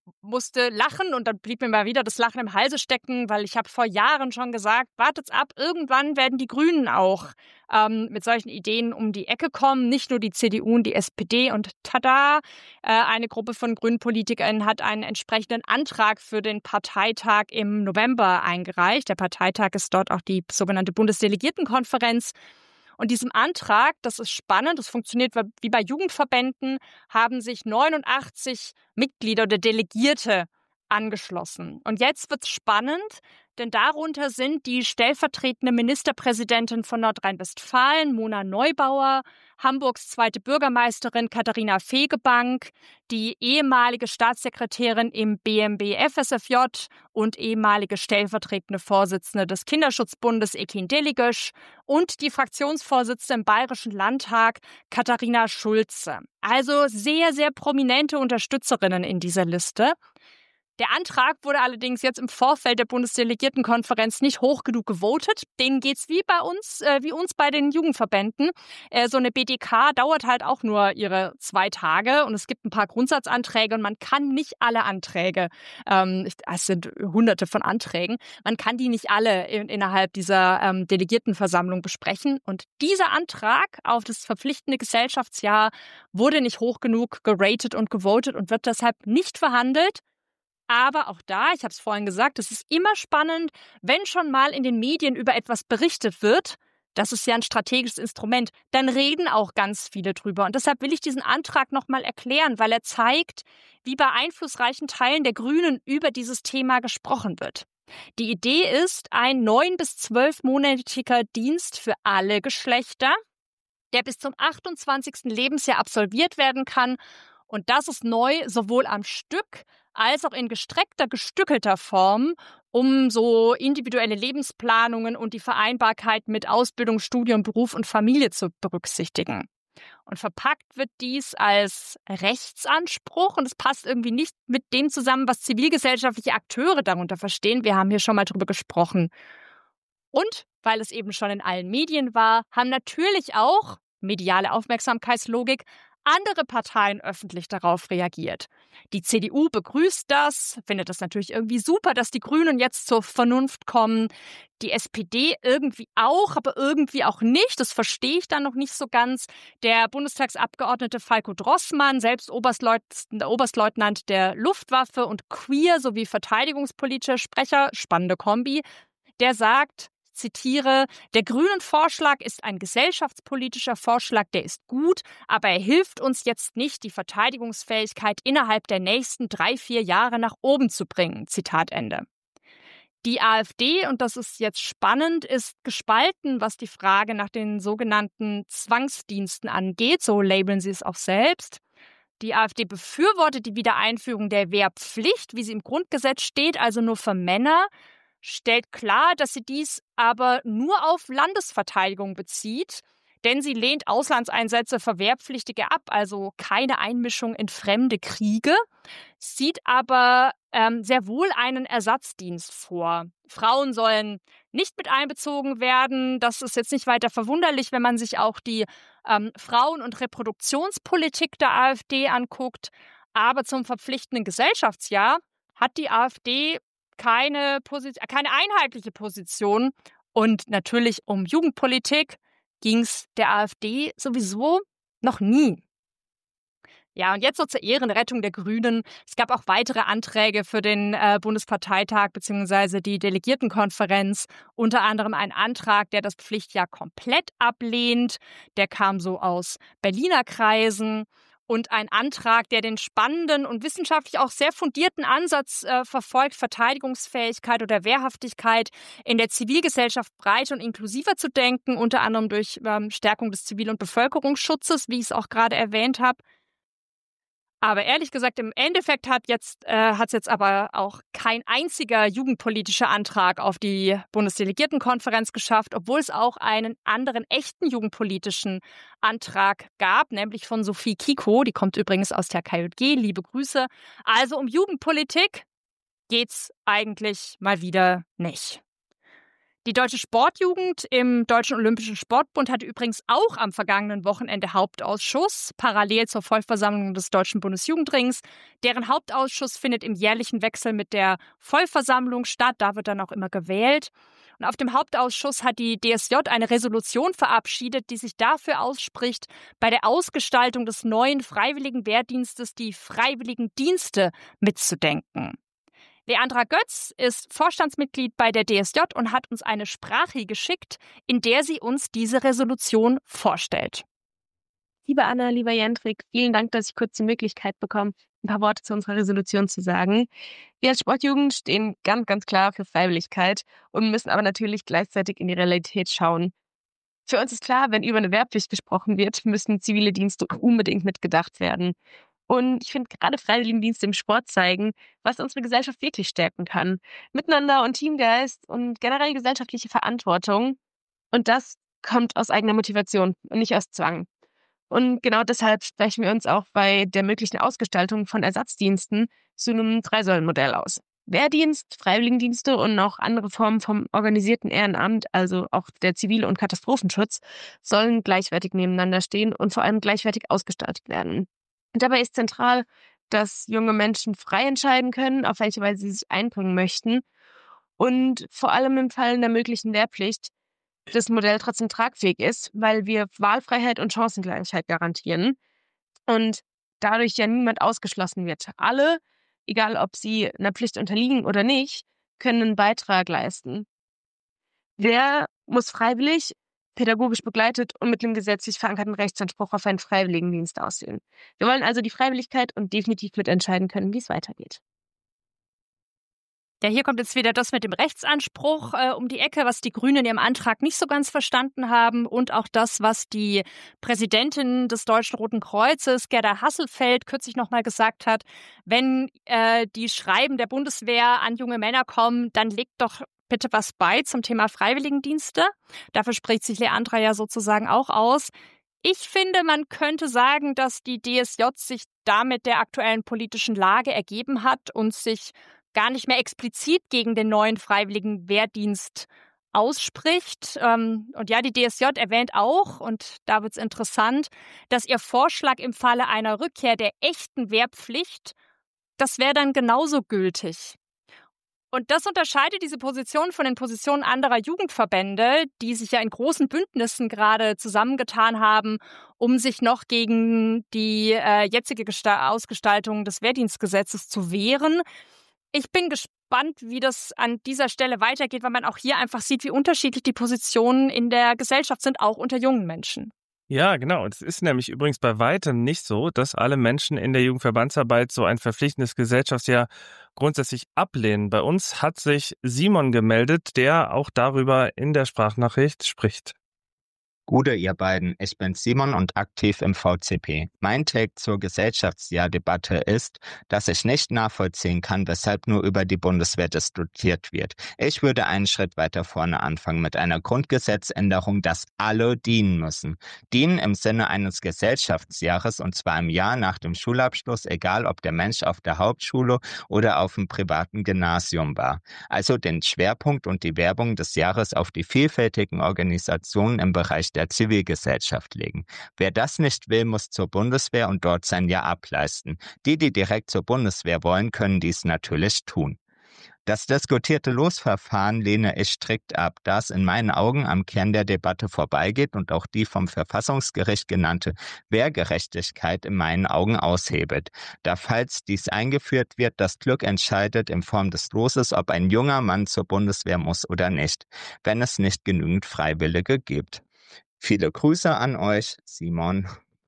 Speaker 2: musste lachen und dann blieb mir mal wieder das Lachen im Halse stecken, weil ich habe vor Jahren schon gesagt, wartet's ab, irgendwann werden die Grünen auch ähm, mit solchen Ideen um die Ecke kommen. Nicht nur die C D U und die S P D. Und tada, äh, eine Gruppe von grünen PolitikerInnen hat einen entsprechenden Antrag für den Parteitag im November eingereicht. Der Parteitag ist dort auch die sogenannte Bundesdelegiertenkonferenz. Und diesem Antrag, das ist spannend, das funktioniert wie bei Jugendverbänden, haben sich neunundachtzig Mitglieder oder Delegierte angeschlossen. Und jetzt wird's spannend, denn darunter sind die stellvertretende Ministerpräsidentin von Nordrhein-Westfalen, Mona Neubauer, Hamburgs zweite Bürgermeisterin Katharina Fegebank, die ehemalige Staatssekretärin im B M B F S F J und ehemalige stellvertretende Vorsitzende des Kinderschutzbundes Ekin Deligösch und die Fraktionsvorsitzende im Bayerischen Landtag Katharina Schulze. Also sehr, sehr prominente Unterstützerinnen in dieser Liste. Der Antrag wurde allerdings jetzt im Vorfeld der Bundesdelegiertenkonferenz nicht hoch genug gewotet. Denen geht's wie bei uns, äh, wie uns bei den Jugendverbänden. Äh, so eine B D K dauert halt auch nur ihre zwei Tage und es gibt ein paar Grundsatzanträge und man kann nicht alle Anträge, ähm, es sind hunderte von Anträgen, man kann die nicht alle in, innerhalb dieser ähm, Delegiertenversammlung besprechen. Und dieser Antrag auf das verpflichtende Gesellschaftsjahr wurde nicht hoch genug geratet und gewotet und wird deshalb nicht verhandelt. Aber auch da, ich habe es vorhin gesagt, es ist immer spannend, wenn schon mal in den Medien über etwas berichtet wird, das ist ja ein strategisches Instrument, dann reden auch ganz viele drüber. Und deshalb will ich diesen Antrag nochmal erklären, weil er zeigt, wie bei einflussreichen Teilen der Grünen über dieses Thema gesprochen wird. Die Idee ist ein neun- bis zwölfmonatiger Dienst für alle Geschlechter, der bis zum achtundzwanzigsten Lebensjahr absolviert werden kann. Und das ist neu, sowohl am Stück als auch in gestreckter, gestückelter Form, um so individuelle Lebensplanungen und die Vereinbarkeit mit Ausbildung, Studium, Beruf und Familie zu berücksichtigen. Und verpackt wird dies als Rechtsanspruch und es passt irgendwie nicht mit dem zusammen, was zivilgesellschaftliche Akteure darunter verstehen. Wir haben hier schon mal drüber gesprochen. Und weil es eben schon in allen Medien war, haben natürlich auch, mediale Aufmerksamkeitslogik, andere Parteien öffentlich darauf reagiert. Die C D U begrüßt das, findet das natürlich irgendwie super, dass die Grünen jetzt zur Vernunft kommen. Die S P D irgendwie auch, aber irgendwie auch nicht. Das verstehe ich dann noch nicht so ganz. Der Bundestagsabgeordnete Falko Drossmann, selbst Oberstleut- Oberstleutnant der Luftwaffe und queer sowie verteidigungspolitischer Sprecher, spannende Kombi, der sagt, ich zitiere, der grünen Vorschlag ist ein gesellschaftspolitischer Vorschlag, der ist gut, aber er hilft uns jetzt nicht, die Verteidigungsfähigkeit innerhalb der nächsten drei, vier Jahre nach oben zu bringen. Zitat Ende. Die AfD, und das ist jetzt spannend, ist gespalten, was die Frage nach den sogenannten Zwangsdiensten angeht, so labeln sie es auch selbst. Die AfD befürwortet die Wiedereinführung der Wehrpflicht, wie sie im Grundgesetz steht, also nur für Männer, stellt klar, dass sie dies aber nur auf Landesverteidigung bezieht, denn sie lehnt Auslandseinsätze für Wehrpflichtige ab, also keine Einmischung in fremde Kriege, sieht aber ähm, sehr wohl einen Ersatzdienst vor. Frauen sollen nicht mit einbezogen werden. Das ist jetzt nicht weiter verwunderlich, wenn man sich auch die ähm, Frauen- und Reproduktionspolitik der AfD anguckt. Aber zum verpflichtenden Gesellschaftsjahr hat die AfD keine, Position, keine einheitliche Position. Und natürlich um Jugendpolitik ging es der AfD sowieso noch nie. Ja, und jetzt so zur Ehrenrettung der Grünen. Es gab auch weitere Anträge für den äh, Bundesparteitag bzw. die Delegiertenkonferenz. Unter anderem ein Antrag, der das Pflichtjahr komplett ablehnt. Der kam so aus Berliner Kreisen. Und ein Antrag, der den spannenden und wissenschaftlich auch sehr fundierten Ansatz äh, verfolgt, Verteidigungsfähigkeit oder Wehrhaftigkeit in der Zivilgesellschaft breiter und inklusiver zu denken, unter anderem durch ähm, Stärkung des Zivil- und Bevölkerungsschutzes, wie ich es auch gerade erwähnt habe. Aber ehrlich gesagt, im Endeffekt hat jetzt äh, hat es jetzt aber auch kein einziger jugendpolitischer Antrag auf die Bundesdelegiertenkonferenz geschafft, obwohl es auch einen anderen echten jugendpolitischen Antrag gab, nämlich von Sophie Kiko. Die kommt übrigens aus der K J G. Liebe Grüße. Also um Jugendpolitik geht's eigentlich mal wieder nicht. Die Deutsche Sportjugend im Deutschen Olympischen Sportbund hatte übrigens auch am vergangenen Wochenende Hauptausschuss, parallel zur Vollversammlung des Deutschen Bundesjugendrings. Deren Hauptausschuss findet im jährlichen Wechsel mit der Vollversammlung statt. Da wird dann auch immer gewählt. Und auf dem Hauptausschuss hat die D S J eine Resolution verabschiedet, die sich dafür ausspricht, bei der Ausgestaltung des neuen Freiwilligen Wehrdienstes die freiwilligen Dienste mitzudenken. Leandra Götz ist Vorstandsmitglied bei der D S J und hat uns eine Sprache geschickt, in der sie uns diese Resolution vorstellt.
Speaker 4: Liebe Anna, lieber Jendrik, vielen Dank, dass ich kurz die Möglichkeit bekomme, ein paar Worte zu unserer Resolution zu sagen. Wir als Sportjugend stehen ganz, ganz klar für Freiwilligkeit und müssen aber natürlich gleichzeitig in die Realität schauen. Für uns ist klar, wenn über eine Wehrpflicht gesprochen wird, müssen zivile Dienste unbedingt mitgedacht werden. Und ich finde, gerade Freiwilligendienste im Sport zeigen, was unsere Gesellschaft wirklich stärken kann. Miteinander und Teamgeist und generell gesellschaftliche Verantwortung. Und das kommt aus eigener Motivation und nicht aus Zwang. Und genau deshalb sprechen wir uns auch bei der möglichen Ausgestaltung von Ersatzdiensten zu einem Drei-Säulen-Modell aus. Wehrdienst, Freiwilligendienste und auch andere Formen vom organisierten Ehrenamt, also auch der Zivil- und Katastrophenschutz, sollen gleichwertig nebeneinander stehen und vor allem gleichwertig ausgestaltet werden. Und dabei ist zentral, dass junge Menschen frei entscheiden können, auf welche Weise sie sich einbringen möchten. Und vor allem im Fall einer möglichen Wehrpflicht das Modell trotzdem tragfähig ist, weil wir Wahlfreiheit und Chancengleichheit garantieren und dadurch ja niemand ausgeschlossen wird. Alle, egal ob sie einer Pflicht unterliegen oder nicht, können einen Beitrag leisten. Wer muss freiwillig, pädagogisch begleitet und mit einem gesetzlich verankerten Rechtsanspruch auf einen Freiwilligendienst ausüben. Wir wollen also die Freiwilligkeit und definitiv mitentscheiden können, wie es weitergeht.
Speaker 2: Ja, hier kommt jetzt wieder das mit dem Rechtsanspruch äh, um die Ecke, was die Grünen in ihrem Antrag nicht so ganz verstanden haben und auch das, was die Präsidentin des Deutschen Roten Kreuzes, Gerda Hasselfeld, kürzlich nochmal gesagt hat, wenn äh, die Schreiben der Bundeswehr an junge Männer kommen, dann legt doch bitte was bei zum Thema Freiwilligendienste. Dafür spricht sich Leandra ja sozusagen auch aus. Ich finde, man könnte sagen, dass die D S J sich damit der aktuellen politischen Lage ergeben hat und sich gar nicht mehr explizit gegen den neuen freiwilligen Wehrdienst ausspricht. Und ja, die D S J erwähnt auch, und da wird es interessant, dass ihr Vorschlag im Falle einer Rückkehr der echten Wehrpflicht, das wäre dann genauso gültig. Und das unterscheidet diese Position von den Positionen anderer Jugendverbände, die sich ja in großen Bündnissen gerade zusammengetan haben, um sich noch gegen die äh, jetzige Gesta- Ausgestaltung des Wehrdienstgesetzes zu wehren. Ich bin gespannt, wie das an dieser Stelle weitergeht, weil man auch hier einfach sieht, wie unterschiedlich die Positionen in der Gesellschaft sind, auch unter jungen Menschen.
Speaker 1: Ja, genau. Es ist nämlich übrigens bei weitem nicht so, dass alle Menschen in der Jugendverbandsarbeit so ein verpflichtendes Gesellschaftsjahr grundsätzlich ablehnen. Bei uns hat sich Simon gemeldet, der auch darüber in der Sprachnachricht spricht.
Speaker 5: Gute, ihr beiden. Ich bin Simon und aktiv im V C P. Mein Take zur Gesellschaftsjahrdebatte ist, dass ich nicht nachvollziehen kann, weshalb nur über die Bundeswehr diskutiert wird. Ich würde einen Schritt weiter vorne anfangen mit einer Grundgesetzänderung, dass alle dienen müssen. Dienen im Sinne eines Gesellschaftsjahres und zwar im Jahr nach dem Schulabschluss, egal ob der Mensch auf der Hauptschule oder auf dem privaten Gymnasium war. Also den Schwerpunkt und die Werbung des Jahres auf die vielfältigen Organisationen im Bereich der Zivilgesellschaft legen. Wer das nicht will, muss zur Bundeswehr und dort sein Jahr ableisten. Die, die direkt zur Bundeswehr wollen, können dies natürlich tun. Das diskutierte Losverfahren lehne ich strikt ab, da es in meinen Augen am Kern der Debatte vorbeigeht und auch die vom Verfassungsgericht genannte Wehrgerechtigkeit in meinen Augen aushebelt. Da falls dies eingeführt wird, das Glück entscheidet in Form des Loses, ob ein junger Mann zur Bundeswehr muss oder nicht, wenn es nicht genügend Freiwillige gibt. Viele Grüße an euch, Simon.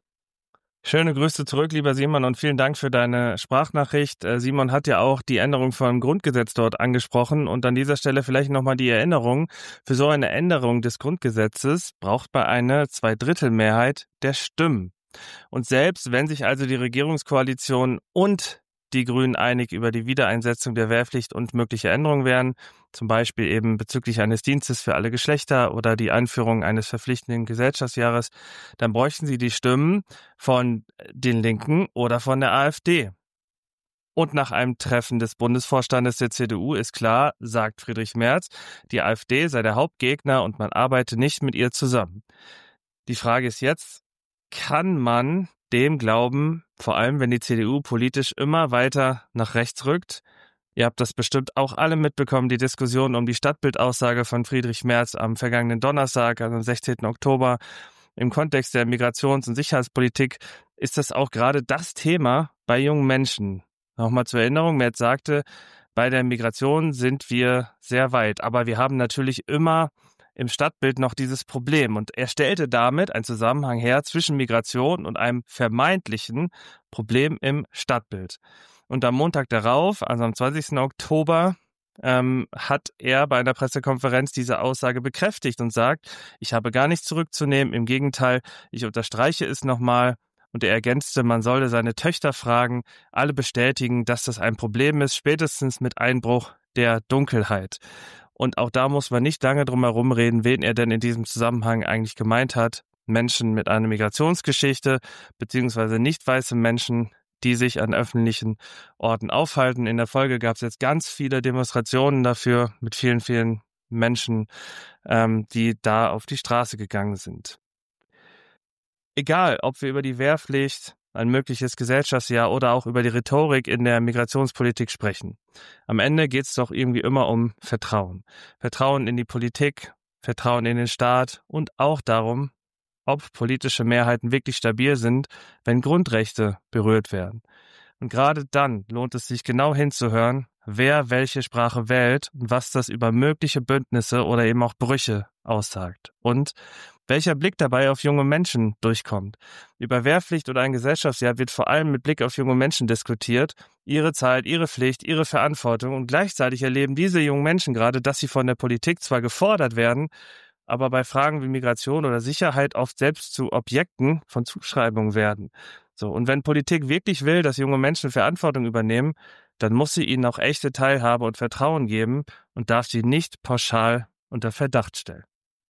Speaker 1: Schöne Grüße zurück, lieber Simon, und vielen Dank für deine Sprachnachricht. Simon hat ja auch die Änderung vom Grundgesetz dort angesprochen und an dieser Stelle vielleicht nochmal die Erinnerung, für so eine Änderung des Grundgesetzes braucht man eine Zweidrittelmehrheit der Stimmen. Und selbst wenn sich also die Regierungskoalition und die Grünen einig über die Wiedereinsetzung der Wehrpflicht und mögliche Änderungen wären, zum Beispiel eben bezüglich eines Dienstes für alle Geschlechter oder die Einführung eines verpflichtenden Gesellschaftsjahres, dann bräuchten sie die Stimmen von den Linken oder von der AfD. Und nach einem Treffen des Bundesvorstandes der C D U ist klar, sagt Friedrich Merz, die AfD sei der Hauptgegner und man arbeite nicht mit ihr zusammen. Die Frage ist jetzt, kann man dem glauben, vor allem wenn die C D U politisch immer weiter nach rechts rückt? Ihr habt das bestimmt auch alle mitbekommen, die Diskussion um die Stadtbildaussage von Friedrich Merz am vergangenen Donnerstag, also am sechzehnten Oktober. Im Kontext der Migrations- und Sicherheitspolitik ist das auch gerade das Thema bei jungen Menschen. Nochmal zur Erinnerung, Merz sagte, bei der Migration sind wir sehr weit, aber wir haben natürlich immer im Stadtbild noch dieses Problem. Und er stellte damit einen Zusammenhang her zwischen Migration und einem vermeintlichen Problem im Stadtbild. Und am Montag darauf, also am zwanzigsten Oktober, ähm, hat er bei einer Pressekonferenz diese Aussage bekräftigt und sagt, ich habe gar nichts zurückzunehmen, im Gegenteil, ich unterstreiche es nochmal. Und er ergänzte, man solle seine Töchter fragen, alle bestätigen, dass das ein Problem ist, spätestens mit Einbruch der Dunkelheit. Und auch da muss man nicht lange drum herum reden, wen er denn in diesem Zusammenhang eigentlich gemeint hat. Menschen mit einer Migrationsgeschichte, beziehungsweise nicht weiße Menschen, die sich an öffentlichen Orten aufhalten. In der Folge gab es jetzt ganz viele Demonstrationen dafür mit vielen, vielen Menschen, ähm, die da auf die Straße gegangen sind. Egal, ob wir über die Wehrpflicht, ein mögliches Gesellschaftsjahr oder auch über die Rhetorik in der Migrationspolitik sprechen. Am Ende geht es doch irgendwie immer um Vertrauen. Vertrauen in die Politik, Vertrauen in den Staat und auch darum, ob politische Mehrheiten wirklich stabil sind, wenn Grundrechte berührt werden. Und gerade dann lohnt es sich genau hinzuhören, wer welche Sprache wählt und was das über mögliche Bündnisse oder eben auch Brüche aussagt. Und welcher Blick dabei auf junge Menschen durchkommt. Über Wehrpflicht oder ein Gesellschaftsjahr wird vor allem mit Blick auf junge Menschen diskutiert. Ihre Zeit, ihre Pflicht, ihre Verantwortung. Und gleichzeitig erleben diese jungen Menschen gerade, dass sie von der Politik zwar gefordert werden, aber bei Fragen wie Migration oder Sicherheit oft selbst zu Objekten von Zuschreibungen werden. So, und wenn Politik wirklich will, dass junge Menschen Verantwortung übernehmen, dann muss sie ihnen auch echte Teilhabe und Vertrauen geben und darf sie nicht pauschal unter Verdacht stellen.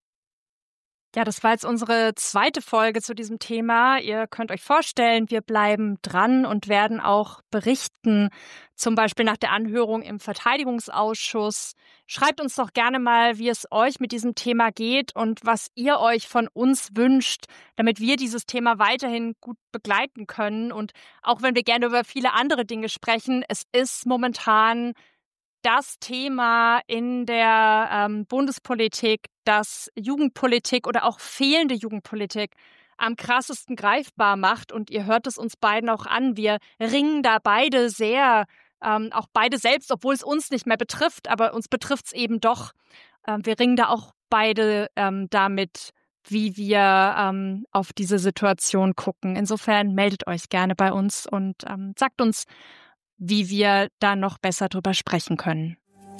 Speaker 2: Ja, das war jetzt unsere zweite Folge zu diesem Thema. Ihr könnt euch vorstellen, wir bleiben dran und werden auch berichten, zum Beispiel nach der Anhörung im Verteidigungsausschuss. Schreibt uns doch gerne mal, wie es euch mit diesem Thema geht und was ihr euch von uns wünscht, damit wir dieses Thema weiterhin gut begleiten können. Und auch wenn wir gerne über viele andere Dinge sprechen, es ist momentan das Thema in der ähm, Bundespolitik, das Jugendpolitik oder auch fehlende Jugendpolitik am krassesten greifbar macht. Und ihr hört es uns beiden auch an. Wir ringen da beide sehr, ähm, auch beide selbst, obwohl es uns nicht mehr betrifft, aber uns betrifft es eben doch. Ähm, wir ringen da auch beide ähm, damit, wie wir ähm, auf diese Situation gucken. Insofern meldet euch gerne bei uns und ähm, sagt uns, wie wir da noch besser drüber sprechen können.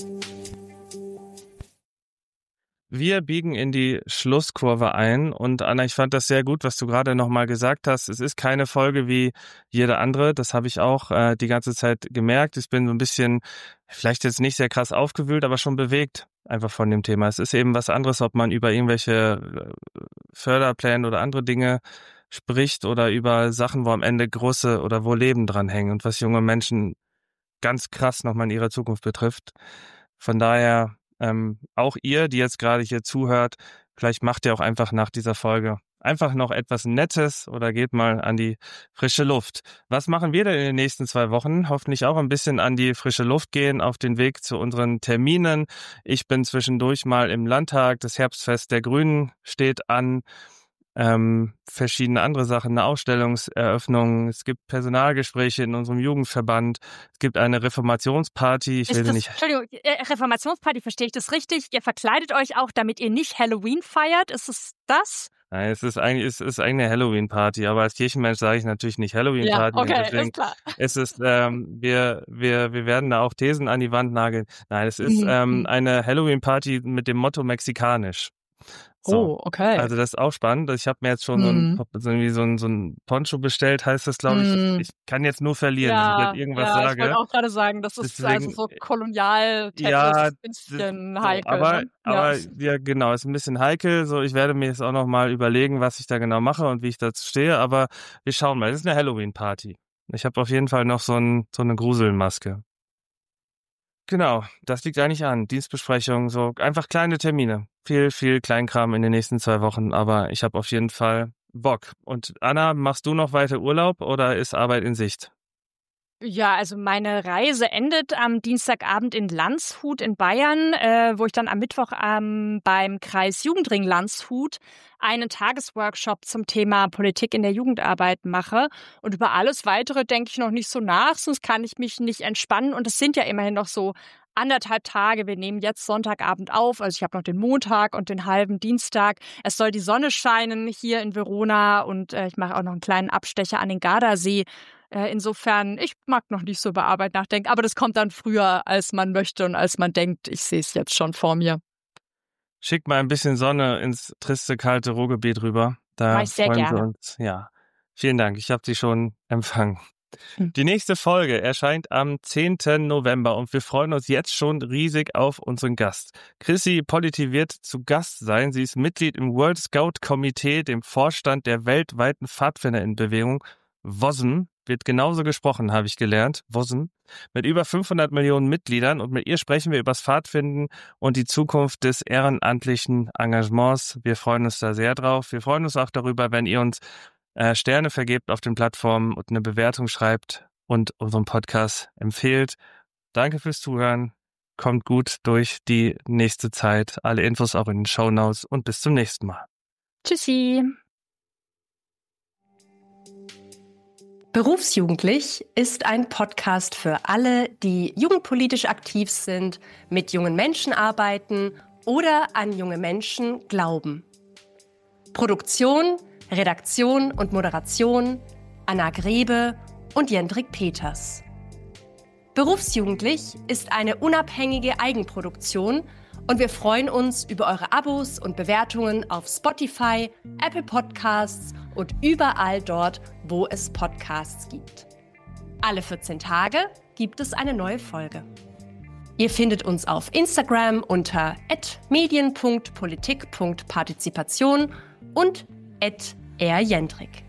Speaker 1: Wir biegen in die Schlusskurve ein und Anna, ich fand das sehr gut, was du gerade nochmal gesagt hast. Es ist keine Folge wie jede andere, das habe ich auch äh, die ganze Zeit gemerkt. Ich bin so ein bisschen, vielleicht jetzt nicht sehr krass aufgewühlt, aber schon bewegt einfach von dem Thema. Es ist eben was anderes, ob man über irgendwelche Förderpläne oder andere Dinge spricht oder über Sachen, wo am Ende große oder wo Leben dran hängen und was junge Menschen ganz krass nochmal in ihrer Zukunft betrifft. Von daher, ähm, auch ihr, die jetzt gerade hier zuhört, vielleicht macht ihr auch einfach nach dieser Folge einfach noch etwas Nettes oder geht mal an die frische Luft. Was machen wir denn in den nächsten zwei Wochen? Hoffentlich auch ein bisschen an die frische Luft gehen, auf den Weg zu unseren Terminen. Ich bin zwischendurch mal im Landtag, das Herbstfest der Grünen steht an. Ähm, verschiedene andere Sachen, eine Ausstellungseröffnung, es gibt Personalgespräche in unserem Jugendverband, es gibt eine Reformationsparty, ich
Speaker 2: Ist
Speaker 1: will
Speaker 2: das,
Speaker 1: nicht...
Speaker 2: Entschuldigung, äh, Reformationsparty, verstehe ich das richtig? Ihr verkleidet euch auch, damit ihr nicht Halloween feiert? Ist es das?
Speaker 1: Nein, es ist eigentlich, es ist eigentlich eine Halloween-Party, aber als Kirchenmensch sage ich natürlich nicht Halloween-Party.
Speaker 2: Ja, okay,
Speaker 1: deswegen
Speaker 2: ist klar.
Speaker 1: ist es, ähm, wir, wir, wir werden da auch Thesen an die Wand nageln. Nein, es ist
Speaker 2: Mhm.
Speaker 1: ähm, eine Halloween-Party mit dem Motto mexikanisch. So.
Speaker 2: Oh, okay.
Speaker 1: Also das ist auch spannend. Ich habe mir jetzt schon
Speaker 2: Mhm.
Speaker 1: so, ein, so, irgendwie so, ein, so ein Poncho bestellt, heißt das, glaube ich.
Speaker 2: Mhm.
Speaker 1: Ich kann jetzt nur verlieren,
Speaker 2: Ja,
Speaker 1: wenn ich jetzt irgendwas
Speaker 2: ja, ich
Speaker 1: sage.
Speaker 2: wollte auch gerade sagen, das ist
Speaker 1: Deswegen,
Speaker 2: also so kolonialtechnisch
Speaker 1: ja,
Speaker 2: ein bisschen
Speaker 1: so,
Speaker 2: heikel.
Speaker 1: aber,
Speaker 2: Ne?
Speaker 1: aber
Speaker 2: Ja.
Speaker 1: ja, genau, ist ein bisschen heikel. So, ich werde mir jetzt auch noch mal überlegen, was ich da genau mache und wie ich dazu stehe. Aber wir schauen mal. Das ist eine Halloween-Party. Ich habe auf jeden Fall noch so, ein, so eine Gruselmaske. Genau, das liegt eigentlich an. Dienstbesprechung, so einfach kleine Termine. Viel, viel Kleinkram in den nächsten zwei Wochen, aber ich habe auf jeden Fall Bock. Und Anna, machst du noch weiter Urlaub oder ist Arbeit in Sicht?
Speaker 2: Ja, also meine Reise endet am Dienstagabend in Landshut in Bayern, äh, wo ich dann am Mittwoch ähm, beim Kreis Jugendring Landshut einen Tagesworkshop zum Thema Politik in der Jugendarbeit mache. Und über alles Weitere denke ich noch nicht so nach, sonst kann ich mich nicht entspannen. Und es sind ja immerhin noch so anderthalb Tage. Wir nehmen jetzt Sonntagabend auf. Also ich habe noch den Montag und den halben Dienstag. Es soll die Sonne scheinen hier in Verona und äh, ich mache auch noch einen kleinen Abstecher an den Gardasee. Äh, insofern, ich mag noch nicht so über Arbeit nachdenken, aber das kommt dann früher, als man möchte und als man denkt. Ich sehe es jetzt schon vor mir.
Speaker 1: Schick mal ein bisschen Sonne ins triste, kalte Ruhrgebiet rüber. Da
Speaker 2: Mach ich sehr
Speaker 1: freuen wir
Speaker 2: gerne.
Speaker 1: uns. Ja, vielen Dank. Ich habe Sie schon empfangen.
Speaker 2: Hm.
Speaker 1: Die nächste Folge erscheint am zehnten November und wir freuen uns jetzt schon riesig auf unseren Gast. Chrissy Politi wird zu Gast sein. Sie ist Mitglied im World Scout Komitee, dem Vorstand der weltweiten Pfadfinderinnenbewegung W O S M. Wird genauso gesprochen, habe ich gelernt. W O S M. Mit über fünfhundert Millionen Mitgliedern und mit ihr sprechen wir über das Pfadfinden und die Zukunft des ehrenamtlichen Engagements. Wir freuen uns da sehr drauf. Wir freuen uns auch darüber, wenn ihr uns äh, Sterne vergebt auf den Plattformen und eine Bewertung schreibt und unseren Podcast empfehlt. Danke fürs Zuhören. Kommt gut durch die nächste Zeit. Alle Infos auch in den Shownotes und bis zum nächsten Mal.
Speaker 2: Tschüssi.
Speaker 6: Berufsjugendlich ist ein Podcast für alle, die jugendpolitisch aktiv sind, mit jungen Menschen arbeiten oder an junge Menschen glauben. Produktion, Redaktion und Moderation Anna Grebe und Jendrik Peters. Berufsjugendlich ist eine unabhängige Eigenproduktion und wir freuen uns über eure Abos und Bewertungen auf Spotify, Apple Podcasts und überall dort, wo es Podcasts gibt. Alle vierzehn Tage gibt es eine neue Folge. Ihr findet uns auf Instagram unter at medien punkt politik punkt partizipation und at rjendrik.